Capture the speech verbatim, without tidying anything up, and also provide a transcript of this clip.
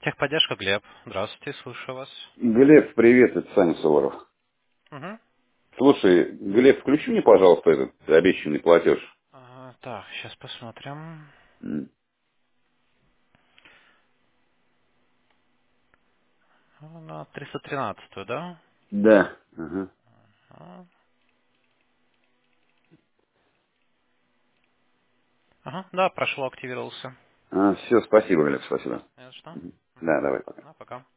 Техподдержка, Глеб. Здравствуйте, слушаю вас. Глеб, привет, это Саня Суворов. Угу. Слушай, Глеб, включи мне, пожалуйста, этот обещанный платеж. А, так, сейчас посмотрим. М. А, На триста тринадцатую, да? Да. Ага. А, Ага, да, прошло, активировался. А, все, спасибо, Глеб, спасибо. Не за что. Мгм. Мгм. Да, давай пока. Ну, пока.